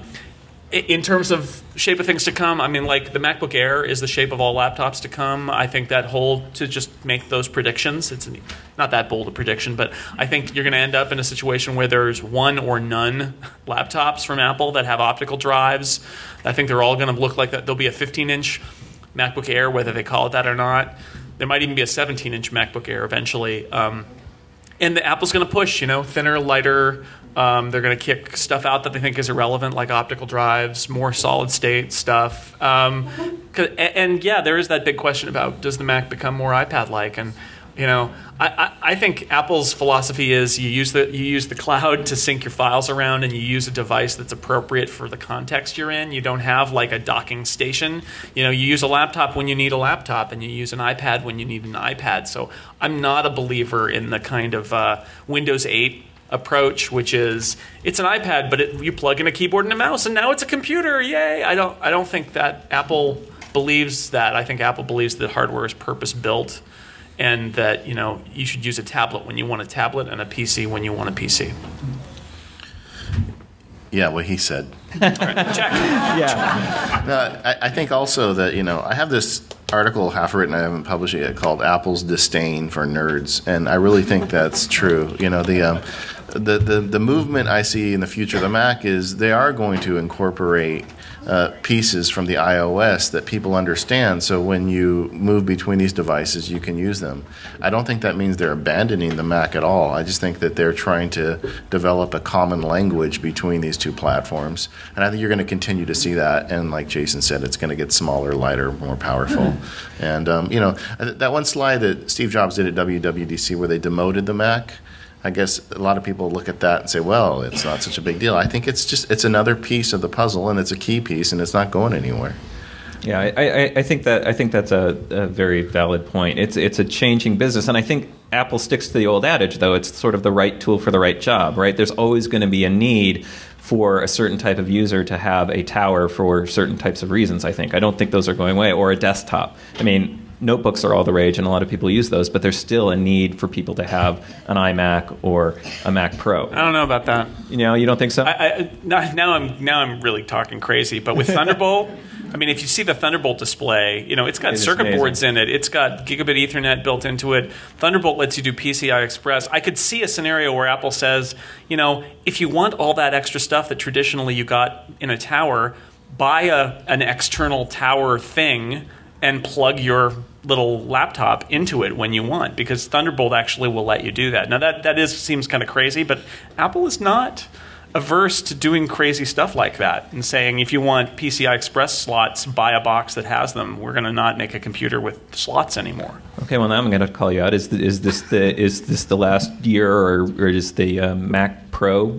in terms of shape of things to come, I mean, like the MacBook Air is the shape of all laptops to come. I think that hold to just make those predictions. It's not that bold a prediction, but I think you're going to end up in a situation where there's one or none laptops from Apple that have optical drives. I think they're all going to look like that. There'll be a fifteen inch MacBook Air, whether they call it that or not. There might even be a seventeen inch MacBook Air eventually. Um, and the Apple's going to push, you know, thinner, lighter. Um, they're going to kick stuff out that they think is irrelevant, like optical drives, more solid-state stuff. Um, and, and, yeah, there is that big question about, does the Mac become more iPad-like? And, you know, I, I, I think Apple's philosophy is you use the you use the cloud to sync your files around, and you use a device that's appropriate for the context you're in. You don't have, like, a docking station. You know, you use a laptop when you need a laptop, and you use an iPad when you need an iPad. So I'm not a believer in the kind of uh, Windows eight approach, which is it's an iPad, but it, you plug in a keyboard and a mouse, and now it's a computer. Yay! I don't. I don't think that Apple believes that. I think Apple believes that hardware is purpose built, and that you know you should use a tablet when you want a tablet and a P C when you want a P C. Yeah, what he said. All right, check. Yeah. No, I, I think also that you know I have this article half written, I haven't published it yet, called "Apple's Disdain for Nerds," and I really think that's true. You know the. Um, The, the the movement I see in the future of the Mac is they are going to incorporate uh, pieces from the iOS that people understand, so when you move between these devices, you can use them. I don't think that means they're abandoning the Mac at all. I just think that they're trying to develop a common language between these two platforms, and I think you're going to continue to see that, and like Jason said, it's going to get smaller, lighter, more powerful. And um, you know, that one slide that Steve Jobs did at W W D C where they demoted the Mac, I guess a lot of people look at that and say, well, it's not such a big deal. I think it's just it's another piece of the puzzle, and it's a key piece, and it's not going anywhere. Yeah, I, I, I think that I think that's a, a very valid point. It's it's a changing business, and I think Apple sticks to the old adage, though. It's sort of the right tool for the right job, right? There's always going to be a need for a certain type of user to have a tower for certain types of reasons, I think. I don't think those are going away, or a desktop. I mean, notebooks are all the rage, and a lot of people use those, but there's still a need for people to have an iMac or a Mac Pro. I don't know about that. You know, you don't think so? I, I, now I'm now I'm really talking crazy, but with Thunderbolt, I mean, if you see the Thunderbolt display, you know, it's got It is circuit amazing. boards in it. It's got gigabit Ethernet built into it. Thunderbolt lets you do P C I Express. I could see a scenario where Apple says, you know, if you want all that extra stuff that traditionally you got in a tower, buy a an external tower thing and plug your little laptop into it when you want, because Thunderbolt actually will let you do that. Now, that, that is seems kind of crazy, but Apple is not averse to doing crazy stuff like that and saying, if you want P C I Express slots, buy a box that has them. We're going to not make a computer with slots anymore. Okay, well, now I'm going to call you out. Is, the, is, this, the, is this the last year, or, or is the uh, Mac Pro...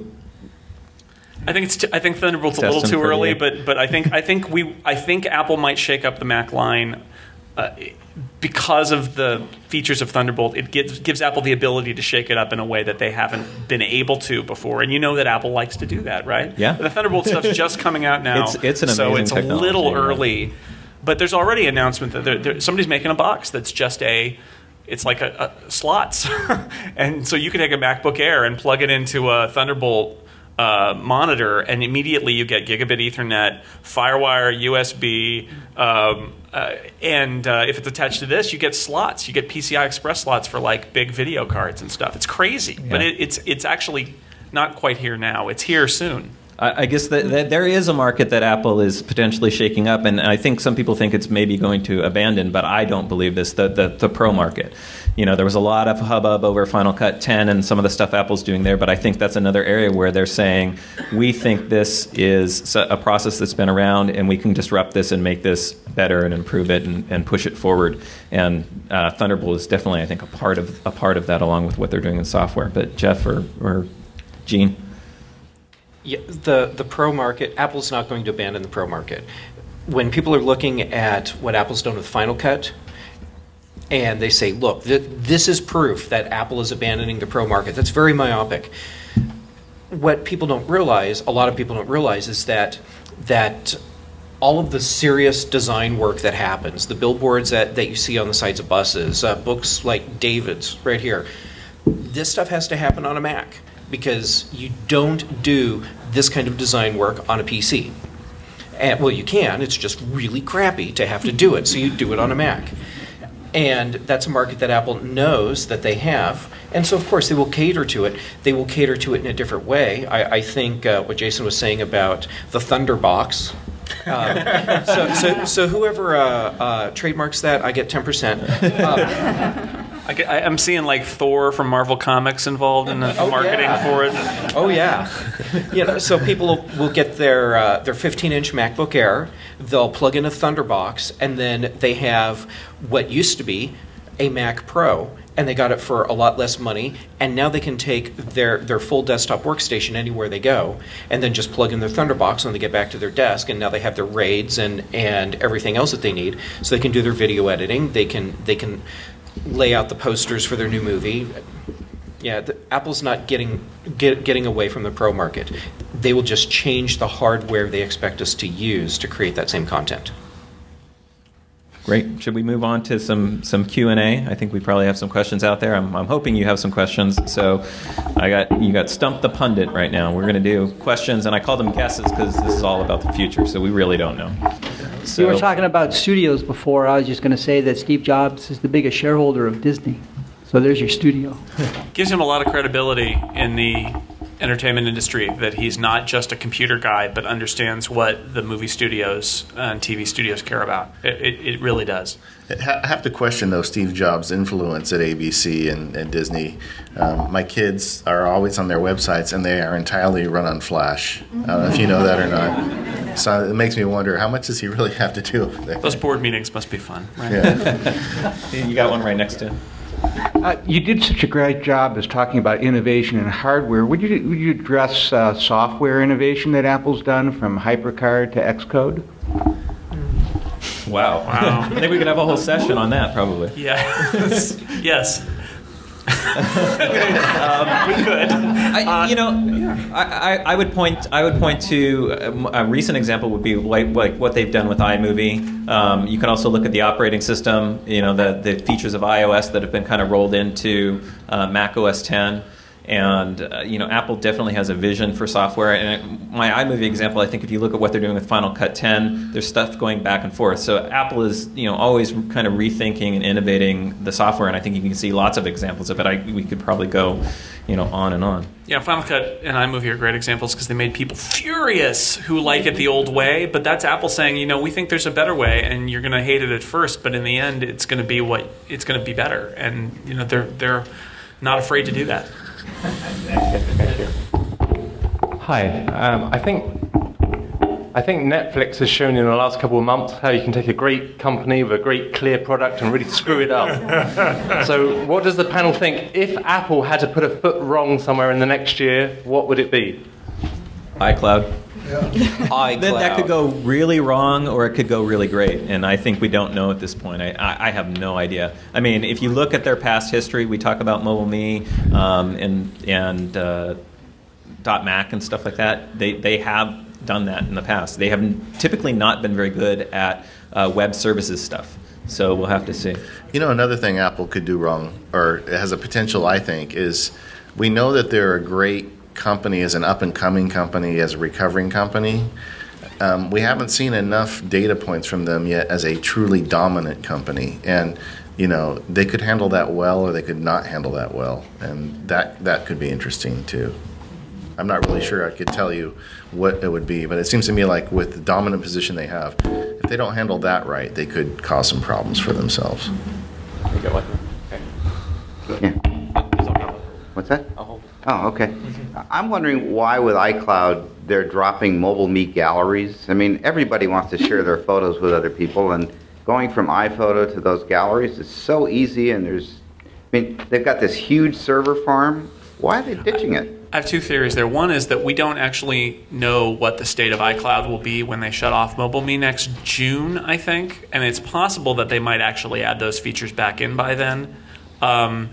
I think it's. T- I think Thunderbolt's a little too early, but but I think I think we I think Apple might shake up the Mac line uh, because of the features of Thunderbolt. It gives gives Apple the ability to shake it up in a way that they haven't been able to before, and you know that Apple likes to do that, right? Yeah. The Thunderbolt stuff's just coming out now, It's it's an so amazing it's a technology, little right? early. But there's already an announcement that there, there, somebody's making a box that's just a. It's like a, a slots, and so you can take a MacBook Air and plug it into a Thunderbolt Uh, monitor, and immediately you get gigabit Ethernet, FireWire, U S B, um, uh, and uh, if it's attached to this, you get slots. You get P C I Express slots for like big video cards and stuff. It's crazy, Yeah. but it, it's it's actually not quite here now. It's here soon. I, I guess that, that there is a market that Apple is potentially shaking up, and I think some people think it's maybe going to abandon, but I don't believe this, the, the, the pro market. You know, there was a lot of hubbub over Final Cut ten and some of the stuff Apple's doing there, but I think that's another area where they're saying, we think this is a process that's been around, and we can disrupt this and make this better and improve it and, and push it forward. And uh, Thunderbolt is definitely, I think, a part of a part of that, along with what they're doing in software. But Jeff or, or Gene? Yeah, the, the pro market, Apple's not going to abandon the pro market. When people are looking at what Apple's done with Final Cut, and they say, look, th- this is proof that Apple is abandoning the pro market, that's very myopic. What people don't realize, a lot of people don't realize, is that that all of the serious design work that happens, the billboards that, that you see on the sides of buses, uh, books like David's right here, this stuff has to happen on a Mac, because you don't do this kind of design work on a P C. And, well, you can, it's just really crappy to have to do it, so you do it on a Mac. And that's a market that Apple knows that they have. And so, of course, they will cater to it. They will cater to it in a different way. I, I think uh, what Jason was saying about the Thunderbox. Uh, so, so, so whoever uh, uh, trademarks that, I get ten percent. Um, I, get- I- I'm seeing like Thor from Marvel Comics involved in the Oh, marketing yeah. for it. Oh yeah, you know. So people will, will get their uh, their fifteen inch MacBook Air. They'll plug in a Thunderbox, and then they have what used to be a Mac Pro, and they got it for a lot less money. And now they can take their their full desktop workstation anywhere they go, and then just plug in their Thunderbox when they get back to their desk. And now they have their RAIDs and and everything else that they need, so they can do their video editing. They can they can lay out the posters for their new movie. Yeah, the, Apple's not getting get, getting away from the pro market. They will just change the hardware they expect us to use to create that same content. Great. Should we move on to some some Q and A? I think we probably have some questions out there. I'm, I'm hoping you have some questions. So I got you got Stump the Pundit right now. We're going to do questions, and I call them guesses because this is all about the future, so we really don't know. So, You were talking about studios before. I was just going to say that Steve Jobs is the biggest shareholder of Disney. So there's your studio. Gives him a lot of credibility in the entertainment industry that he's not just a computer guy, but understands what the movie studios and T V studios care about. It, it, it really does. I have to question, though, Steve Jobs' influence at A B C and, and Disney. Um, my kids are always on their websites, and they are entirely run on Flash. I don't know if you know that or not. So it makes me wonder, how much does he really have to do with that? Those board meetings must be fun, right? Yeah. you got one right next to him. Uh, you did such a great job as talking about innovation in hardware. Would you would you address uh, software innovation that Apple's done, from HyperCard to Xcode? Wow. Wow. I think we could have a whole session on that, probably. Yes. Yes. um, we could. I, you know, I, I, I would point. I would point to a, a recent example would be like, like what they've done with iMovie. Um, you can also look at the operating system. You know, the the features of iOS that have been kind of rolled into uh, Mac O S ten. And, uh, you know, Apple definitely has a vision for software. And it, my iMovie example, I think if you look at what they're doing with Final Cut ten, there's stuff going back and forth. So Apple is, you know, always kind of rethinking and innovating the software. And I think you can see lots of examples of it. I, we could probably go, you know, on and on. Yeah, Final Cut and iMovie are great examples because they made people furious who like it the old way. But that's Apple saying, you know, we think there's a better way, and you're going to hate it at first, but in the end, it's going to be what it's going to be better. And, you know, they're they're not afraid to do that. Hi. Um, I think I think Netflix has shown in the last couple of months how you can take a great company with a great clear product and really screw it up. So what does the panel think? If Apple had to put a foot wrong somewhere in the next year, what would it be? iCloud. iCloud. That, that could go really wrong, or it could go really great, and I think we don't know at this point. I, I, I have no idea. I mean, if you look at their past history, we talk about MobileMe um, and and uh, .Mac and stuff like that. They they have done that in the past. They have typically not been very good at uh, web services stuff. So we'll have to see. You know, another thing Apple could do wrong, or has a potential, I think, is we know that they're a great company, as an up-and-coming company, as a recovering company. Um, we haven't seen enough data points from them yet as a truly dominant company. And, you know, they could handle that well, or they could not handle that well. And that, that could be interesting, too. I'm not really sure I could tell you what it would be, but it seems to me like with the dominant position they have, if they don't handle that right, they could cause some problems for themselves. You got one? Okay. Yeah. What's that? Oh, okay. I'm wondering why with iCloud they're dropping Mobile Me galleries. I mean, everybody wants to share their photos with other people, and going from iPhoto to those galleries is so easy, and there's, I mean, they've got this huge server farm. Why are they ditching it? I have two theories there. One is that we don't actually know what the state of iCloud will be when they shut off Mobile Me next June, I think, and it's possible that they might actually add those features back in by then. Um,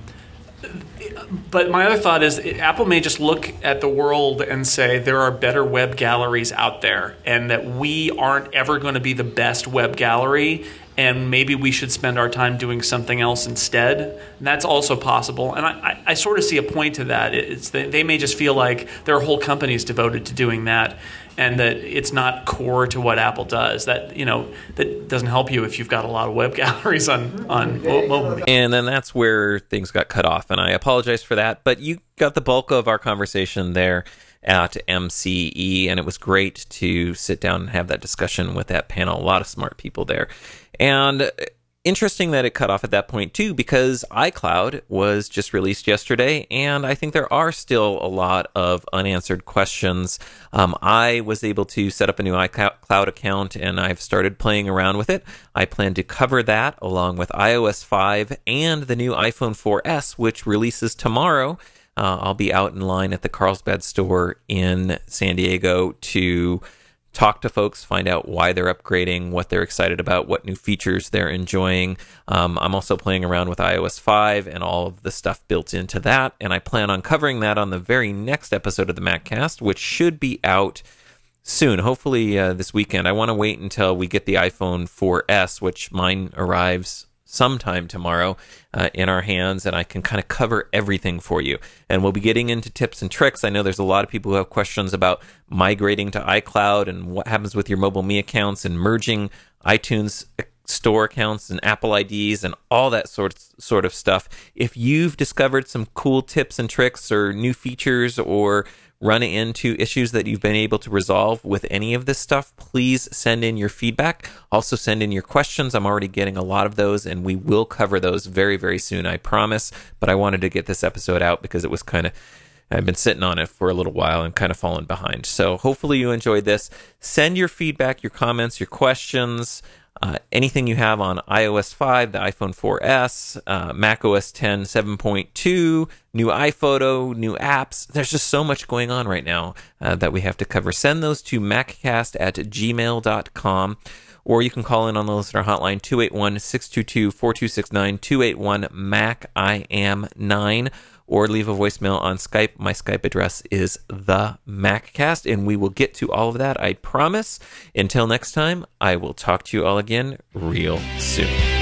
But my other thought is Apple may just look at the world and say there are better web galleries out there and that we aren't ever going to be the best web gallery, and maybe we should spend our time doing something else instead. And that's also possible. And I, I, I sort of see a point to that. It's they, they may just feel like there are whole companies devoted to doing that, and that it's not core to what Apple does. That, you know, that doesn't help you if you've got a lot of web galleries on on mobile. And then that's where things got cut off, and I apologize for that. But you got the bulk of our conversation there at M C E, and it was great to sit down and have that discussion with that panel. A lot of smart people there. And interesting that it cut off at that point, too, because iCloud was just released yesterday, and I think there are still a lot of unanswered questions. Um, I was able to set up a new iCloud account, and I've started playing around with it. I plan to cover that along with i O S five and the new iPhone four S, which releases tomorrow. Uh, I'll be out in line at the Carlsbad store in San Diego to talk to folks, find out why they're upgrading, what they're excited about, what new features they're enjoying. Um, I'm also playing around with i O S five and all of the stuff built into that, and I plan on covering that on the very next episode of the MacCast, which should be out soon, hopefully uh, this weekend. I want to wait until we get the iPhone four S, which mine arrives sometime tomorrow uh, in our hands, and I can kind of cover everything for you. And we'll be getting into tips and tricks. I know there's a lot of people who have questions about migrating to iCloud and what happens with your Mobile Me accounts and merging iTunes store accounts and Apple I Ds and all that sort sort of stuff. If you've discovered some cool tips and tricks or new features or run into issues that you've been able to resolve with any of this stuff, please send in your feedback. Also send in your questions. I'm already getting a lot of those, and we will cover those very, very soon, I promise. But I wanted to get this episode out because it was kind of, I've been sitting on it for a little while and kind of fallen behind. So hopefully you enjoyed this. Send your feedback, your comments, your questions, Uh, anything you have on i O S five, the iPhone four S, uh, Mac O S ten seven point two, new iPhoto, new apps. There's just so much going on right now uh, that we have to cover. Send those to maccast at gmail dot com, or you can call in on the listener hotline two eight one, six two two, four two six nine, two eight one, Mac I am nine, or leave a voicemail on Skype. My Skype address is the MacCast, and we will get to all of that, I promise. Until next time, I will talk to you all again real soon.